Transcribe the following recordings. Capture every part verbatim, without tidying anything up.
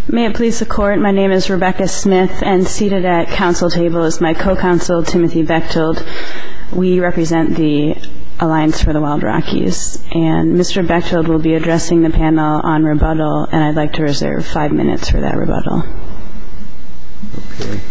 May it please the Court, my name is Rebecca Smith, and seated at counsel table is my co-counsel, Timothy Bechtold. We represent the Alliance for the Wild Rockies, and Mister Bechtold will be addressing the panel on rebuttal, and I'd like to reserve five minutes for that rebuttal. Okay.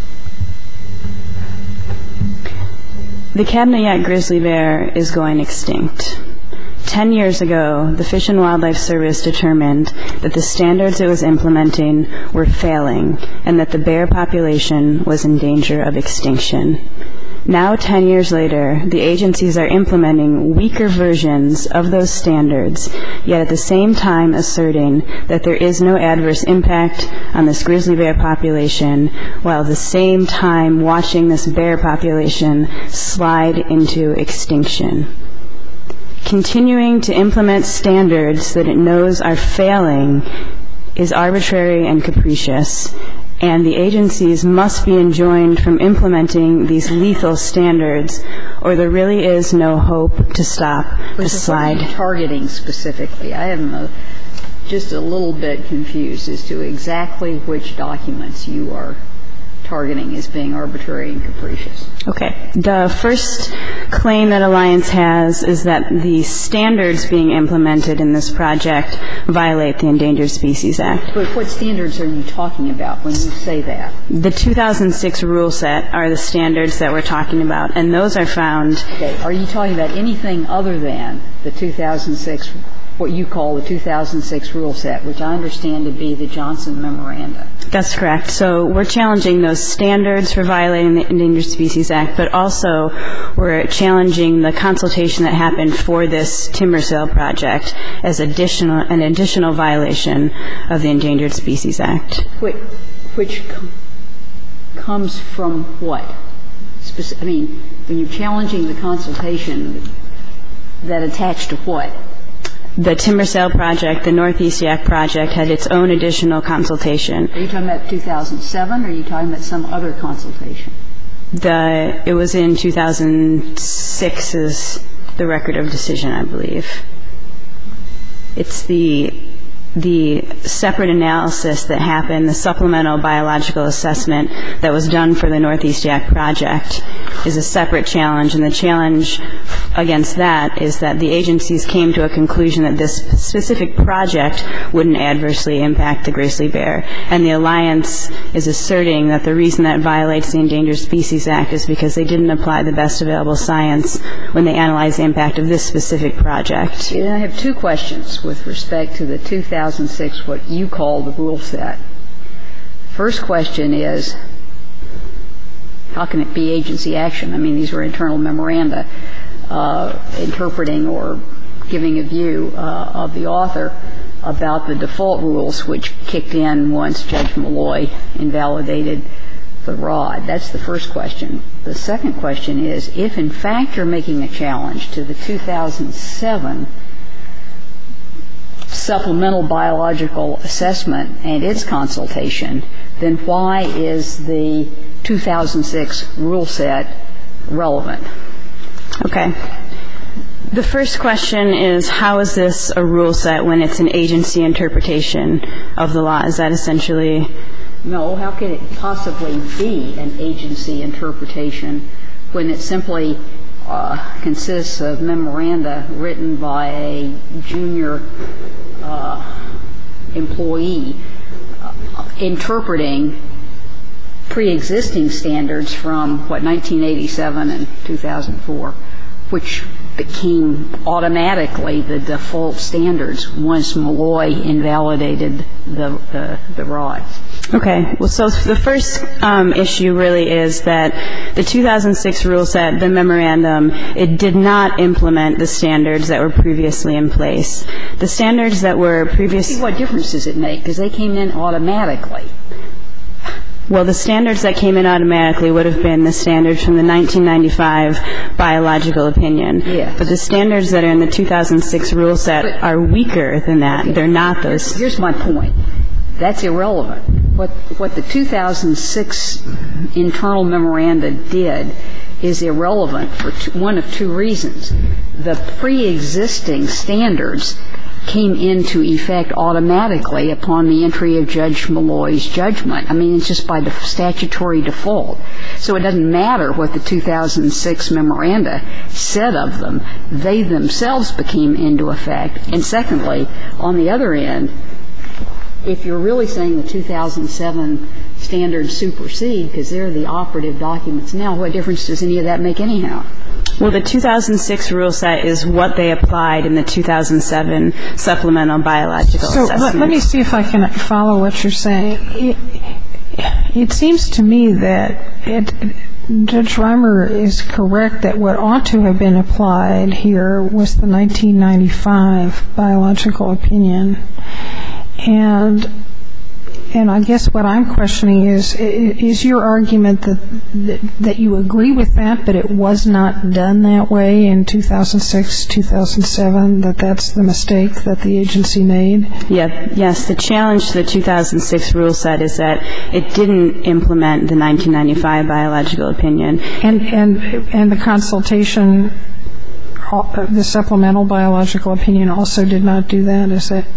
The Kabanayak grizzly bear is going extinct. Ten years ago, the Fish and Wildlife Service determined that the standards it was implementing were failing and that the bear population was in danger of extinction. Now, ten years later, the agencies are implementing weaker versions of those standards, yet at the same time asserting that there is no adverse impact on this grizzly bear population, while at the same time watching this bear population slide into extinction. Continuing to implement standards that it knows are failing is arbitrary and capricious, and the agencies must be enjoined from implementing these lethal standards, or there really is no hope to stop the slide. What are you targeting specifically? I am a, just a little bit confused as to exactly which documents you are targeting as being arbitrary and capricious. Okay. The first claim that Alliance has is that the standards being implemented in this project violate the Endangered Species Act. But what standards are you talking about when you say that? The two thousand six rule set are the standards that we're talking about, and those are found. Okay. Are you talking about anything other than the two thousand six, what you call the two thousand six rule set, which I understand to be the Johnson Memoranda? That's correct. So we're challenging those standards for violating the Endangered Species Act, but also we're challenging the consultation that happened for this timber sale project as additional an additional violation of the Endangered Species Act. Which, which com- comes from what? Speci- I mean, when you're challenging the consultation, that attached to what? The timber sale project, the Northeast Yak project, had its own additional consultation. Are you talking about two thousand seven, or are you talking about some other consultation? The it was in two thousand six is the record of decision, I believe. It's the the separate analysis that happened, the supplemental biological assessment that was done for the Northeast Yak project is a separate challenge, and the challenge against that is that the agencies came to a conclusion that this specific project wouldn't adversely impact the grizzly bear, and the Alliance is asserting that the reason that violates the Endangered Species Act is because they didn't apply the best available science when they analyzed the impact of this specific project. And I have two questions with respect to the two thousand six, what you call the rule set. First question is, how can it be agency action? I mean, these were internal memoranda uh, interpreting or giving a view uh, of the author about the default rules, which kicked in once Judge Malloy invalidated the R O D. That's the first question. The second question is, if in fact you're making a challenge to the two thousand seven supplemental biological assessment and its consultation, then why is the two thousand six rule set relevant? Okay. The first question is, how is this a rule set when it's an agency interpretation of the law? Is that essentially? No. How can it possibly be an agency interpretation when it simply uh, consists of memoranda written by a junior uh, employee uh, interpreting pre-existing standards from, what, nineteen eighty-seven and two thousand four, which became automatically the default standards once Malloy invalidated the, the, the R O D. Okay. Well, so the first um, issue really is that the two thousand six rule set, the memorandum, it did not implement the standards that were previously in place. The standards that were previously... What difference does it make? Because they came in automatically. Well, the standards that came in automatically would have been the standards from the nineteen ninety-five biological opinion. Yes. But the standards that are in the two thousand six rule set but, are weaker than that. Okay. They're not those. Here's my point. That's irrelevant. What, what the two thousand six internal memoranda did is irrelevant for two, one of two reasons. The pre-existing standards came into effect automatically upon the entry of Judge Malloy's judgment. I mean, it's just by the statutory default. So it doesn't matter what the two thousand six memoranda said of them. They themselves became into effect. And secondly, on the other end, if you're really saying the two thousand seven standards supersede because they're the operative documents now, what difference does any of that make anyhow? Well, the two thousand six rule set is what they applied in the two thousand seven supplemental biological so assessment. So let, let me see if I can follow what you're saying. It, it seems to me that it, Judge Reimer is correct that what ought to have been applied here was the nineteen ninety-five biological opinion. And And I guess what I'm questioning is, is your argument that that you agree with that, but it was not done that way in two thousand six, two thousand seven, that that's the mistake that the agency made? Yeah, yes. The challenge to the two thousand six rule set is that it didn't implement the nineteen ninety-five biological opinion. And and and the consultation, the supplemental biological opinion also did not do that, is that?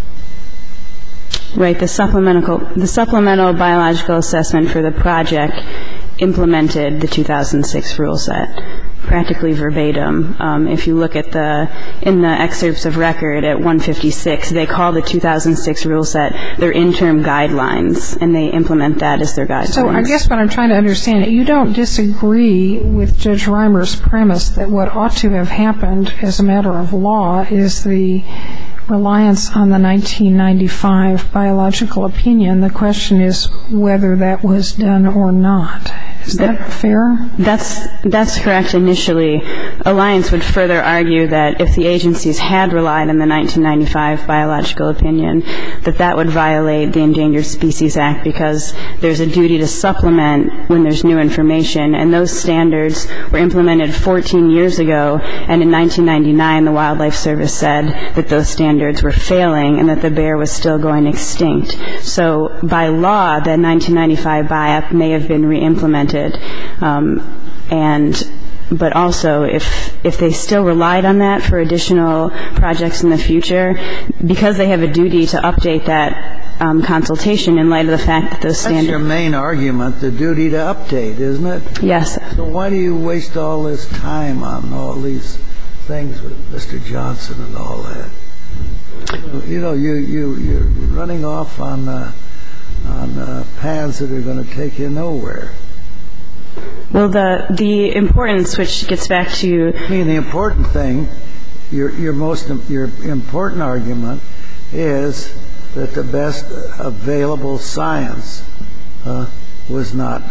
Right. The supplemental the supplemental biological assessment for the project implemented the two thousand six rule set practically verbatim. Um, if you look at the in the excerpts of record at one fifty-six, they call the two thousand six rule set their interim guidelines, and they implement that as their guidelines. So I guess what I'm trying to understand, you don't disagree with Judge Reimer's premise that what ought to have happened as a matter of law is the reliance on the nineteen ninety-five biological opinion. The question is whether that was done or not. Is that fair? That's that's correct initially. Alliance would further argue that if the agencies had relied on the nineteen ninety-five biological opinion, that that would violate the Endangered Species Act because there's a duty to supplement when there's new information, and those standards were implemented fourteen years ago, and in nineteen ninety-nine the Wildlife Service said that those standards were failing and that the bear was still going extinct. So by law, the nineteen ninety-five B I A P may have been re-implemented. Um, and but also if if they still relied on that for additional projects in the future, because they have a duty to update that um, consultation in light of the fact that those standards... That's your main argument, the duty to update, isn't it? Yes. So why do you waste all this time on all these things with Mister Johnson and all that? You know, you, you, you're running off on, uh, on uh, paths that are going to take you nowhere. Well, the the importance, which gets back to... I mean, the important thing, your your most your important argument is that the best available science uh, was not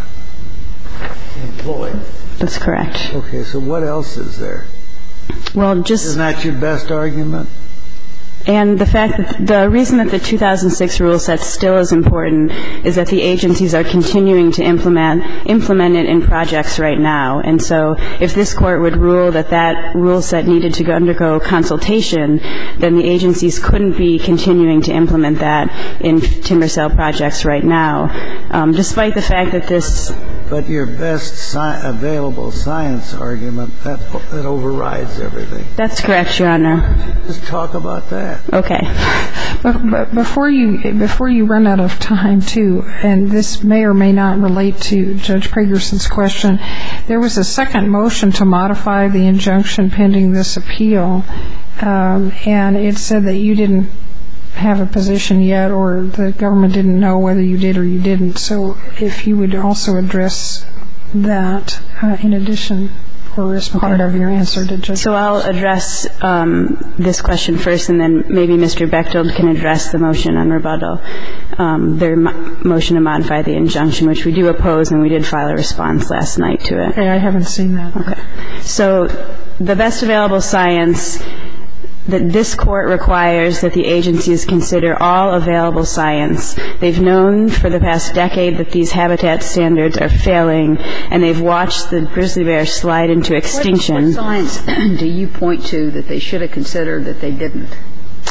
employed. That's correct. Okay, so what else is there? Well, just... Isn't that your best argument? And the fact that the reason that the two thousand six rule set still is important is that the agencies are continuing to implement implement it in projects right now. And so if this court would rule that that rule set needed to go undergo consultation, then the agencies couldn't be continuing to implement that in timber sale projects right now, um, despite the fact that this... But your best sci- available science argument, that, that overrides everything. That's correct, Your Honor. Just talk about that. Okay. But, but before you before you run out of time, too, and this may or may not relate to Judge Pragerson's question, there was a second motion to modify the injunction pending this appeal, um, and it said that you didn't have a position yet, or the government didn't know whether you did or you didn't. So if you would also address that uh, in addition, or as part of your answer to Judge. So I'll address um, this question first, and then maybe Mister Bechtold can address the motion on rebuttal, um, their mo- motion to modify the injunction, which we do oppose, and we did file a response last night to it. Okay, I haven't seen that. Okay. So the best available science, that this court requires that the agencies consider all available science. They've known for the past decade that these habitat standards are failing, and they've watched the grizzly bear slide into extinction. What, what science do you point to that they should have considered that they didn't?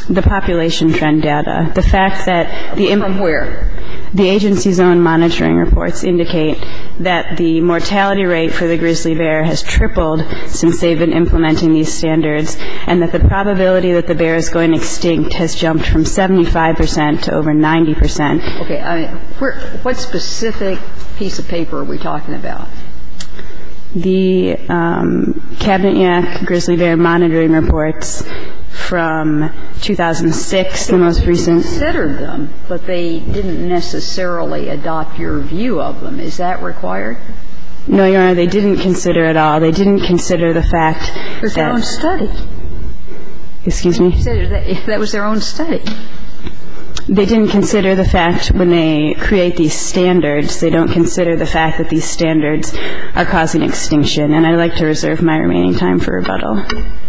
The population trend data. The fact that the... Imp- From where? The agency's own monitoring reports indicate that the mortality rate for the grizzly bear has tripled since they've been implementing these standards, and that the probability that the bear is going extinct has jumped from seventy-five percent to over ninety percent. Okay. I mean, where, what specific piece of paper are we talking about? The um, Cabinet Yaak grizzly bear monitoring reports from two thousand six, the most recent. They considered them, but they didn't necessarily adopt your view of them. Is that required? No, Your Honor, they didn't consider it all. They didn't consider the fact It was that... their own study. Excuse me? You said that, that was their own study. They didn't consider the fact when they create these standards, they don't consider the fact that these standards are causing extinction. And I'd like to reserve my remaining time for rebuttal.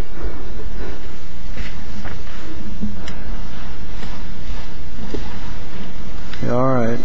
All right.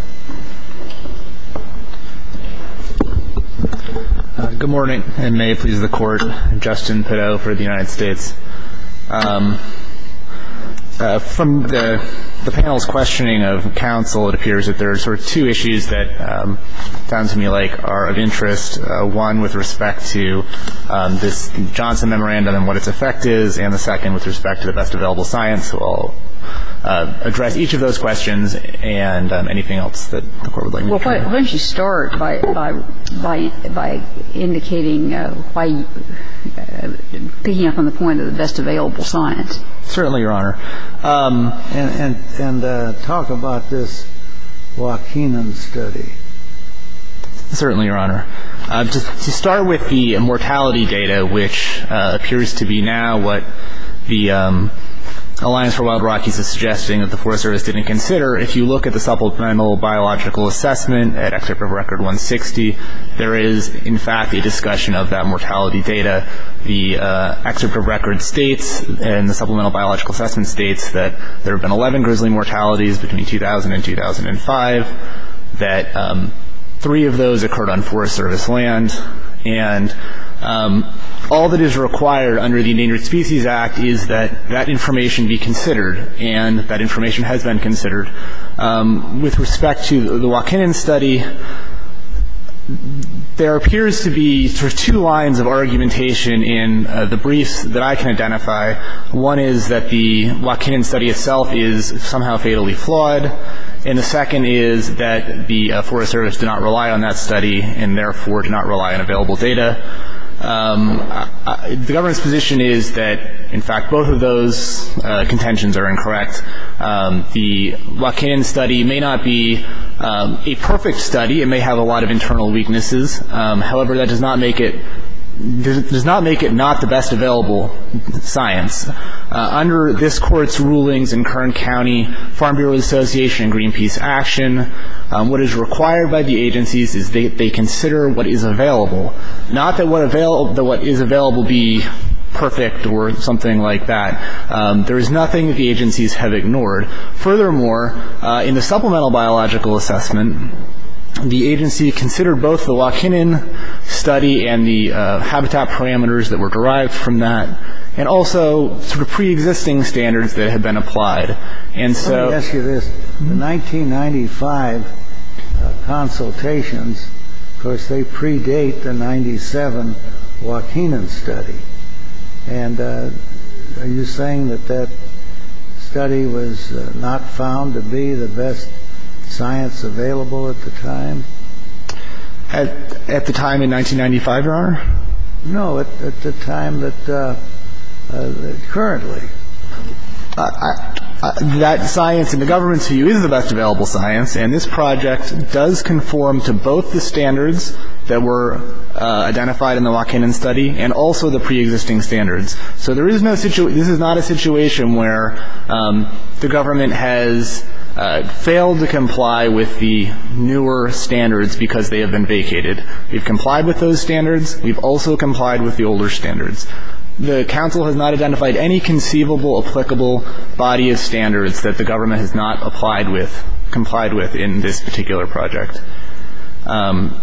Uh, good morning, and may it please the Court. Justin Pideaux for the United States. Um, uh, from the, the panel's questioning of counsel, it appears that there are sort of two issues that um, sound to me like are of interest. Uh, one with respect to um, this Johnson memorandum and what its effect is, and the second with respect to the best available science. So I'll Uh, address each of those questions and um, anything else that the Court would like me well, to Well, why don't you start by by by, by indicating uh, why uh, picking up on the point of the best available science. Certainly, Your Honor. Um, and and and uh, talk about this Waukenan study. Certainly, Your Honor. Uh, to, to start with the mortality data, which uh, appears to be now what the um, Alliance for Wild Rockies is suggesting that the Forest Service didn't consider. If you look at the supplemental biological assessment at Excerpt of Record one sixty, there is, in fact, a discussion of that mortality data. The uh, Excerpt of Record states, and the supplemental biological assessment states, that there have been eleven grizzly mortalities between two thousand and two thousand five, that um, three of those occurred on Forest Service land, and um, all that is required under the Endangered Species Act is that that information be considered, and that information has been considered. Um, with respect to the Waukenan study, there appears to be sort of two lines of argumentation in uh, the briefs that I can identify. One is that the Waukenan study itself is somehow fatally flawed, and the second is that the uh, Forest Service did not rely on that study and therefore did not rely on available data. Um, I, the government's position is that, in fact, both of those uh, contentions are incorrect. Um, the Waukenan study may not be um, a perfect study. It may have a lot of internal weaknesses. Um, however, that does not make it does not make it not the best available science. Uh, under this Court's rulings in Kern County, Farm Bureau Association, and Greenpeace Action, um, what is required by the agencies is they, they consider what is available. Not that what, avail- that what is available be perfect or something like that. Um, there is nothing that the agencies have ignored. Furthermore, uh, in the supplemental biological assessment, the agency considered both the Waukenan study and the uh, habitat parameters that were derived from that, and also sort of pre-existing standards that have been applied. And so, let me ask you this: the nineteen ninety-five uh, consultations, of course, they predate the ninety-seven Waukenan study. And uh, are you saying that that study was uh, not found to be the best science available at the time? At, at the time in nineteen ninety-five, Your Honor? No, at, at the time that uh, uh, currently. Uh, I, I, that science, in the government's view, is the best available science, and this project does conform to both the standards that were uh, identified in the Waukenan study and also the pre-existing standards. So there is no situ- this is not a situation where um, the government has Uh, failed to comply with the newer standards because they have been vacated. We've complied with those standards. We've also complied with the older standards. The Council has not identified any conceivable applicable body of standards that the government has not applied with, complied with in this particular project. Um,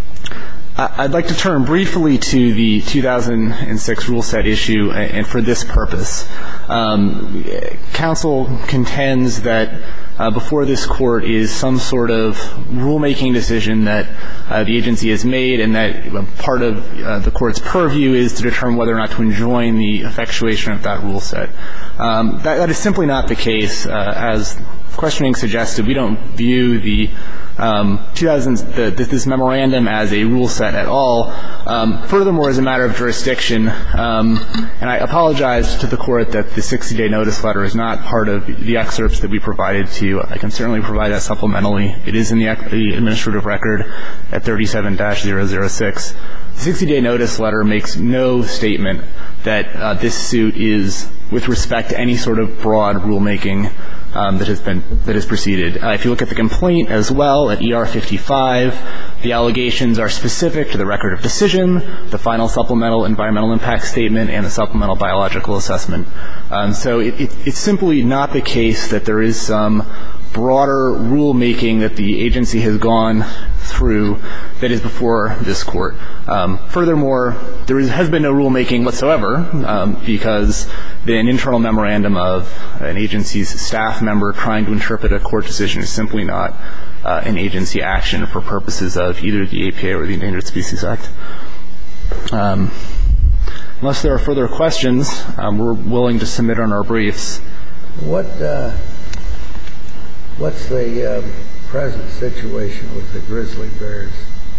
I'd like to turn briefly to the two thousand six rule set issue, and for this purpose. Um, counsel contends that uh, before this court is some sort of rulemaking decision that uh, the agency has made, and that uh, part of uh, the court's purview is to determine whether or not to enjoin the effectuation of that rule set. Um, that, that is simply not the case. Uh, as questioning suggested, we don't view the Um, two thousand, the, this memorandum as a rule set at all. Um, furthermore, as a matter of jurisdiction, um, and I apologize to the court that the sixty-day notice letter is not part of the excerpts that we provided to you. I can certainly provide that supplementally. It is in the, the administrative record at thirty-seven dash zero zero six. The sixty-day notice letter makes no statement that uh, this suit is with respect to any sort of broad rulemaking Um, that has been that has proceeded. Uh, if you look at the complaint as well at E R fifty-five, the allegations are specific to the record of decision, the final supplemental environmental impact statement, and the supplemental biological assessment. Um, so it, it, it's simply not the case that there is some broader rulemaking that the agency has gone through that is before this court. Um, furthermore, there is, has been no rulemaking whatsoever um, because the, an internal memorandum of an agency's staff member trying to interpret a court decision is simply not uh, an agency action for purposes of either the A P A or the Endangered Species Act. Um, unless there are further questions, um, we're willing to submit on our briefs. What uh, what's the uh, present situation with the grizzly bears?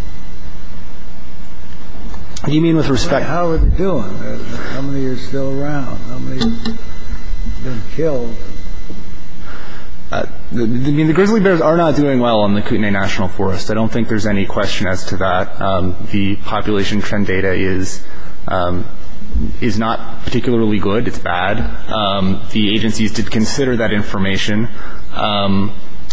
What do you mean with respect? How are they doing? How many are still around? How many have been killed? Uh, the, I mean, the grizzly bears are not doing well in the Kootenai National Forest. I don't think there's any question as to that. Um, the population trend data is um, is not particularly good. It's bad. Um, the agencies did consider that information. Um,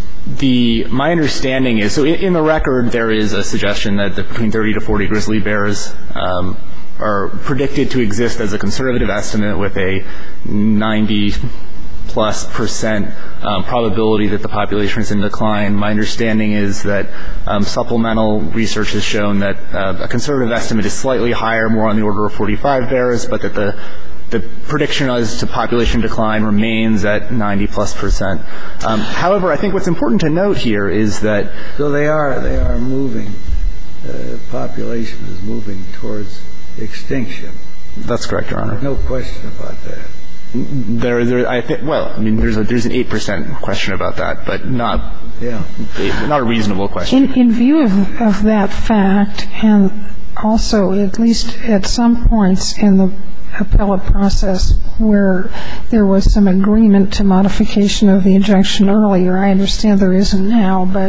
the my understanding is, so in, in the record there is a suggestion that the, between thirty to forty grizzly bears um, are predicted to exist as a conservative estimate with a ninety plus percent um, probability that the population is in decline. My understanding is that um, supplemental research has shown that uh, a conservative estimate is slightly higher, more on the order of forty-five bears, but that the the prediction as to population decline remains at ninety plus percent. Um, however, I think what's important to note here is that so they are they are moving. The uh, population is moving towards extinction. That's correct, Your Honor. No question about that. There, there. I think. Well, I mean, there's a there's an eight percent question about that, but not yeah, a, not a reasonable question. In, in view of, of that fact, and also at least at some points in the appellate process where there was some agreement to modification of the injunction earlier, I understand there isn't now, but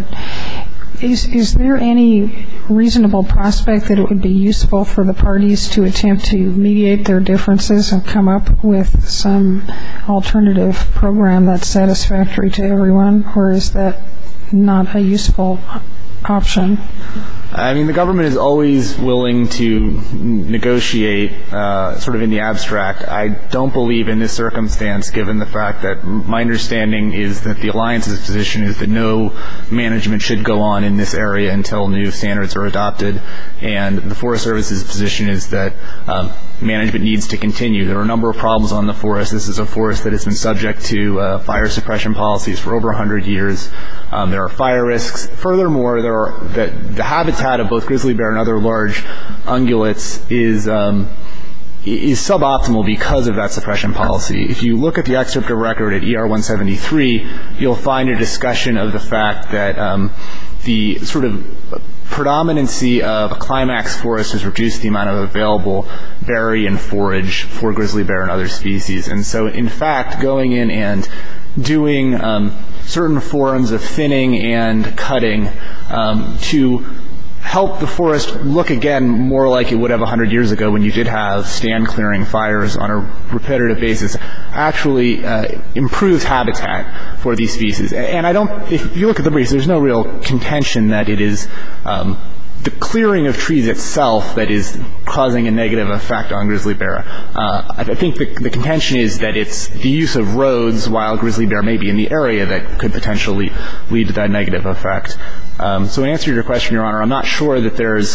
is is there any reasonable prospect that it would be useful for the parties to attempt to mediate their differences and come up with some alternative program that's satisfactory to everyone, or is that not a useful option? I mean, the government is always willing to negotiate uh, sort of in the abstract. I don't believe in this circumstance, given the fact that my understanding is that the Alliance's position is that no management should go on in this area until new standards are adopted, and the Forest Service's position is that um, management needs to continue. There are a number of problems on the forest. This is a forest that has been subject to uh, fire suppression policies for over one hundred years. Um, there are fire risks. Furthermore, there are the, the habitat of both grizzly bear and other large ungulates is um, is suboptimal because of that suppression policy. If you look at the excerpt of record at E R one seventy-three, you'll find a discussion of the fact that um, the sort of predominancy of a climax forest has reduced the amount of available berry and forage for grizzly bear and other species. And so, in fact, going in and doing um, certain forms of thinning and cutting um, to help the forest look again more like it would have one hundred years ago when you did have stand clearing fires on a repetitive basis actually uh, improves habitat for these species. And I don't, if you look at the briefs, there's no real contention that it is um, the clearing of trees itself that is causing a negative effect on grizzly bear. Uh, I think the, the contention is that it's the use of roads while grizzly bear may be in the area that could potentially lead to that negative effect. Um, so in answer to your question, Your Honor, I'm not sure that there's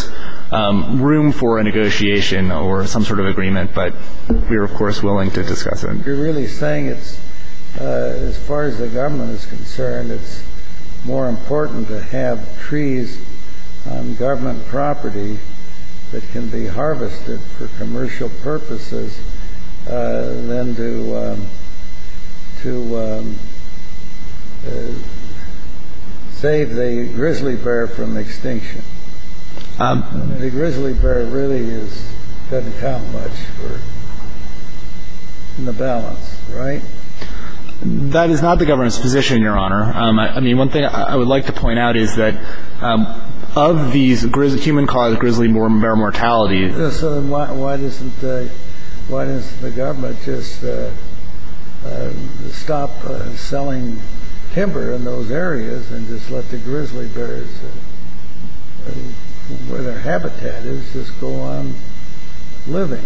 um, room for a negotiation or some sort of agreement, but we are, of course, willing to discuss it. You're really saying it's, uh, as far as the government is concerned, it's more important to have trees on government property that can be harvested for commercial purposes uh, than to um, to um, uh, save the grizzly bear from extinction. Um, I mean, the grizzly bear really is doesn't count much for in the balance, right? That is not the government's position, Your Honor. Um, I, I mean, one thing I, I would like to point out is that um, of these grizz- human-caused grizzly bear mortalities. So, so then why, why doesn't uh, why doesn't the government just uh, uh, stop uh, selling timber in those areas and just let the grizzly bears, uh, where their habitat is, just go on living?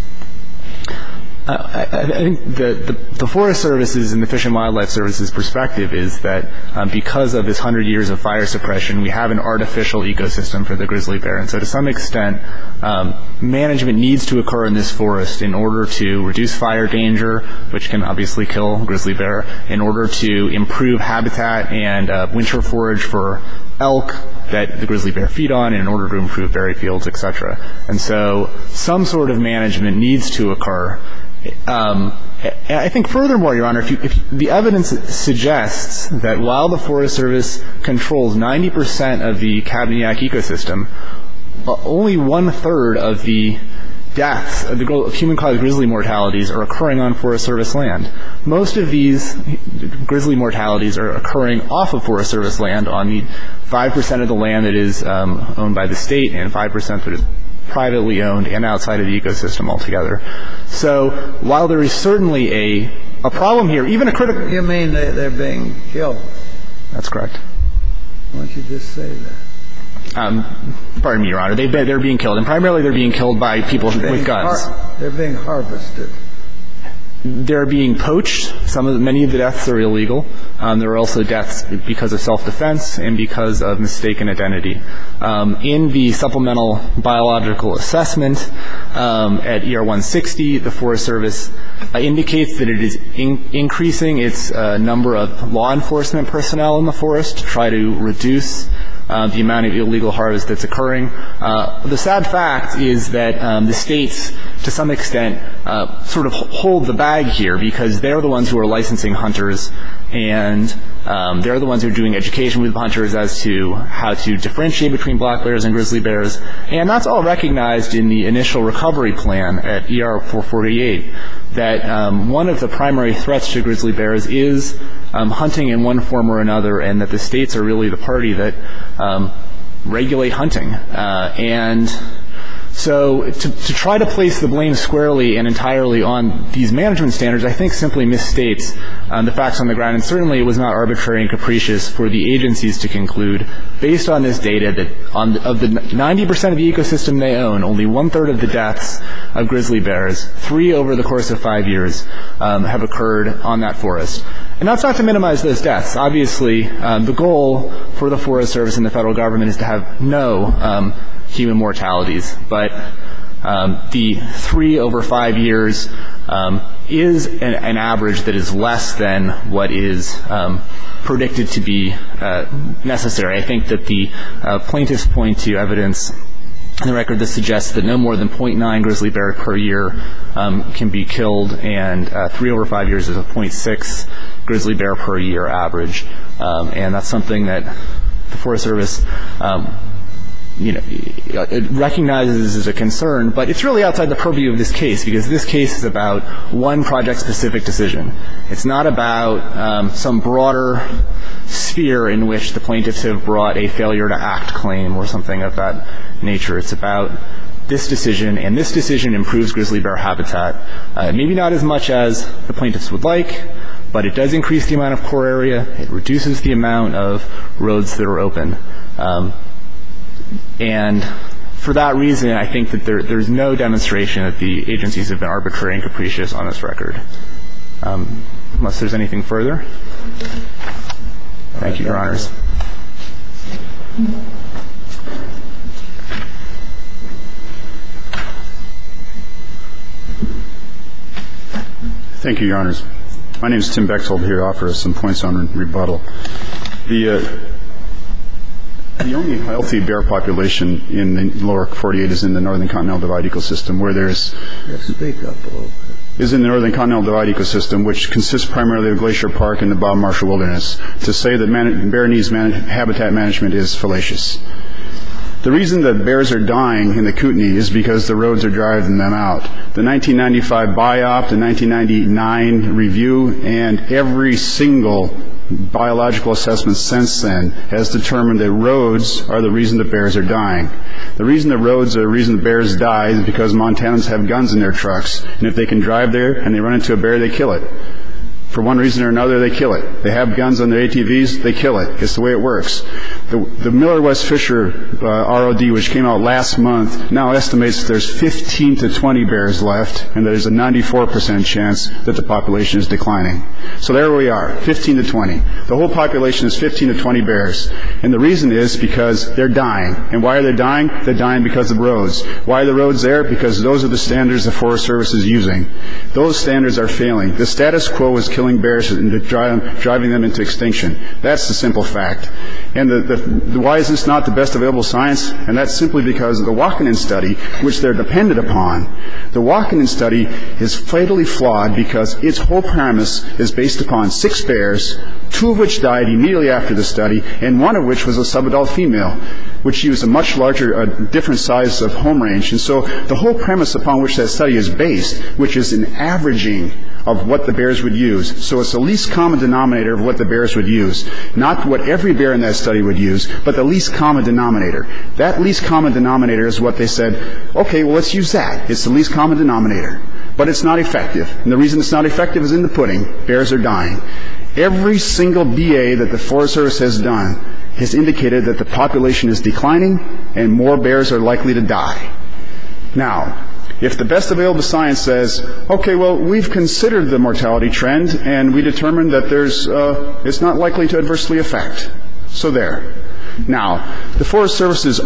Uh, I, I think the, the, the Forest Service's and the Fish and Wildlife Service's perspective is that um, because of this hundred years of fire suppression, we have an artificial ecosystem for the grizzly bear. And so to some extent, um, management needs to occur in this forest in order to reduce fire danger, which can obviously kill grizzly bear, in order to improve habitat and uh, winter forage for elk that the grizzly bear feed on, in order to improve berry fields, et cetera. And so some sort of management needs to occur. Um, I think furthermore, Your Honor, if, you, if the evidence suggests that while the Forest Service controls ninety percent of the Cabaniac ecosystem, uh, only one-third of the deaths, of the of human-caused grizzly mortalities are occurring on Forest Service land. Most of these grizzly mortalities are occurring off of Forest Service land on the five percent of the land that is um, owned by the state and five percent that is privately owned and outside of the ecosystem altogether. So while there is certainly a a problem here, even a critical... You mean they, they're being killed? That's correct. Why don't you just say that? Um, pardon me, Your Honor. They, they're being killed, and primarily they're being killed by people with guns. Har- they're being harvested. They're being poached. Some of the, many of the deaths are illegal. Um, there are also deaths because of self-defense and because of mistaken identity. Um, in the supplemental biological assessment um, at E R one sixty, the Forest Service uh, indicates that it is in- increasing its uh, number of law enforcement personnel in the forest to try to reduce Uh, the amount of illegal harvest that's occurring. Uh, the sad fact is that um, the states, to some extent, uh, sort of hold the bag here because they're the ones who are licensing hunters, and um, they're the ones who are doing education with hunters as to how to differentiate between black bears and grizzly bears. And that's all recognized in the initial recovery plan at E R four forty-eight, that um, one of the primary threats to grizzly bears is um, hunting in one form or another, and that the states are really the party that um, regulate hunting. Uh, and so to, to try to place the blame squarely and entirely on these management standards, I think simply misstates um, the facts on the ground. And certainly it was not arbitrary and capricious for the agencies to conclude, based on this data, that on the, of the ninety percent of the ecosystem they own, only one-third of the deaths of grizzly bears, three over the course of five years, um, have occurred on that forest. And that's not to minimize those deaths. Obviously, um, the goal for the Forest Service and the federal government is to have no um, human mortalities. But um, the three over five years um, is an, an average that is less than what is um, predicted to be uh, necessary. I think that the uh, plaintiffs point to evidence in the record that suggests that no more than zero point nine grizzly bear per year um, can be killed, and uh, three over five years is a zero point six grizzly bear per year average. Um, and that's something that the Forest Service um, you know, it recognizes as a concern, but it's really outside the purview of this case, because this case is about one project-specific decision. It's not about um, some broader sphere in which the plaintiffs have brought a failure to act claim or something of that nature. It's about this decision, and this decision improves grizzly bear habitat. Uh, maybe not as much as the plaintiffs would like, but it does increase the amount of core area. It reduces the amount of roads that are open. Um, And for that reason, I think that there, there's no demonstration that the agencies have been arbitrary and capricious on this record. Um, unless there's anything further. Thank you, right, Your thank you. Honors. Thank you, Your Honors. My name is Tim Bechtold here to offer some points on rebuttal. The uh, the only healthy bear population in the lower forty-eight is in the Northern Continental Divide ecosystem, where there's Yes, speak up a little bit. is in the Northern Continental Divide ecosystem, which consists primarily of Glacier Park and the Bob Marshall Wilderness. To say that man- bear needs man- habitat management is fallacious. The reason that bears are dying in the Kootenai is because the roads are driving them out. The nineteen ninety-five BIOP, the nineteen ninety-nine review, and every single biological assessment since then has determined that roads are the reason that bears are dying. The reason that roads are the reason that bears die is because Montanans have guns in their trucks, and if they can drive there and they run into a bear, they kill it. For one reason or another, they kill it. They have guns on their A T Vs, they kill it. It's the way it works. The, the Miller West Fisher uh, R O D, which came out last month, now estimates that there's fifteen to twenty bears left, and there's a ninety-four percent chance that the population is declining. So there we are, fifteen to twenty. The whole population is fifteen to twenty bears. And the reason is because they're dying. And why are they dying? They're dying because of roads. Why are the roads there? Because those are the standards the Forest Service is using. Those standards are failing. The status quo is killing bears and driving them into extinction. That's the simple fact. And the, the, the, why is this not the best available science? And that's simply because of the Wakinen study, which they're dependent upon. The Wakinen study is fatally flawed because its whole premise is based upon six bears, two of which died immediately after the study, and one of which was a subadult female, which used a much larger, uh, different size of home range. And so the whole premise upon which that study is based, which is an averaging of what the bears would use. So it's the least common denominator of what the bears would use. Not what every bear in that study would use, but the least common denominator. That least common denominator is what they said, okay, well, let's use that. It's the least common denominator. But it's not effective. And the reason it's not effective is in the pudding. Bears are dying. Every single B A that the Forest Service has done has indicated that the population is declining and more bears are likely to die. Now, if the best available science says, okay, well, we've considered the mortality trend and we determined that there's, uh, it's not likely to adversely affect. So there. Now, the Forest Service's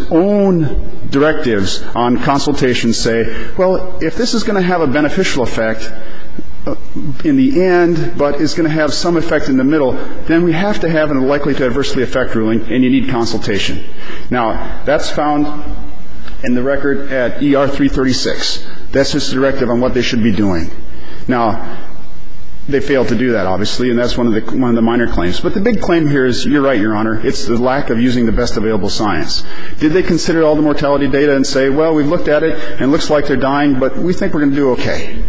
own directives on consultation say, well, if this is going to have a beneficial effect uh, in the end, but is going to have some effect in the middle, then we have to have a likely to adversely affect ruling, and you need consultation. Now, that's found in the record at E R three thirty-six. That's just the directive on what they should be doing. Now, they failed to do that, obviously, and that's one of the one of the minor claims. But the big claim here is, you're right, Your Honor, it's the lack of using the best available science. Did they consider all the mortality data and say, well, we've looked at it, and it looks like they're dying, but we think we're going to do okay?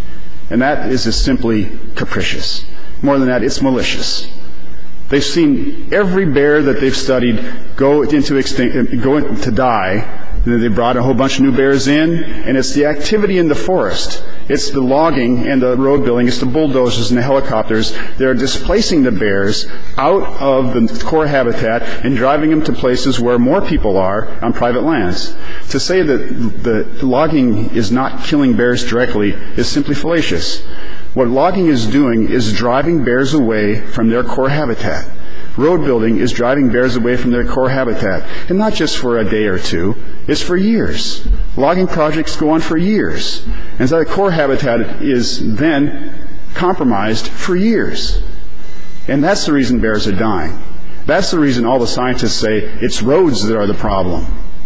And that is just simply capricious. More than that, it's malicious. They've seen every bear that they've studied go into extinct, go to die. And they brought a whole bunch of new bears in, and it's the activity in the forest. It's the logging and the road building. It's the bulldozers and the helicopters. They're displacing the bears out of the core habitat and driving them to places where more people are on private lands. To say that the logging is not killing bears directly is simply fallacious. What logging is doing is driving bears away from their core habitat. Road building is driving bears away from their core habitat. And not just for a day or two, it's for years. Logging projects go on for years. And so the core habitat is then compromised for years. And that's the reason bears are dying. That's the reason all the scientists say it's roads that are the problem.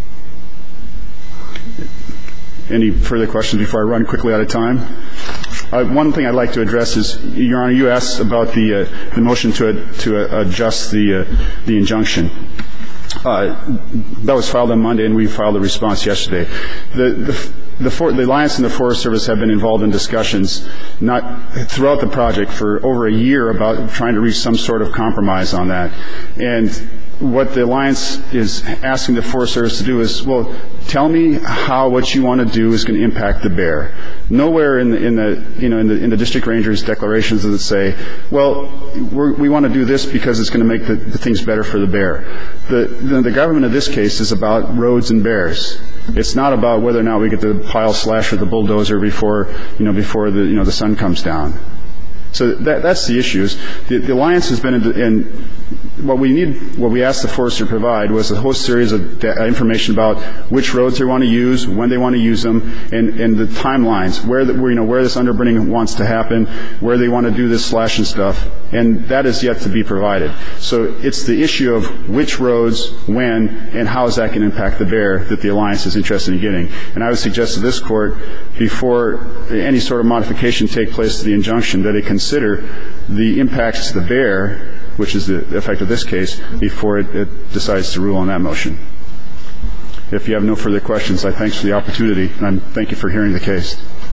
Any further questions before I run quickly out of time? Uh, one thing I'd like to address is, Your Honor, you asked about the uh, the motion to uh, to uh, adjust the uh, the injunction. Uh, that was filed on Monday, and we filed a response yesterday. The the the, for, the Alliance and the Forest Service have been involved in discussions, not throughout the project, for over a year about trying to reach some sort of compromise on that. And what the Alliance is asking the Forest Service to do is, well, tell me how what you want to do is going to impact the bear. Nowhere in the, in the you know in the in the district rangers' declarations does it say, well, we're, we want to do this because it's going to make the, the things better for the bear. The, the the government in this case is about roads and bears. It's not about whether or not we get the pile slash or the bulldozer before you know before the you know the sun comes down. So that, that's the issues. The, the alliance has been in, in what we need, what we asked the forester to provide was a whole series of da- information about which roads they want to use, when they want to use them, and, and the timelines, where, the, where you know where this underburning wants to happen, where they want to do this slash and stuff, and that is yet to be provided. So it's the issue of which roads, when, and how is that going to impact the bear that the alliance is interested in getting. And I would suggest to this court, before any sort of modification take place to the injunction, that it consider the impacts to the bear, which is the effect of this case, before it, it decides to rule on that motion. If you have no further questions, I thanks for the opportunity, and I thank you for hearing the case.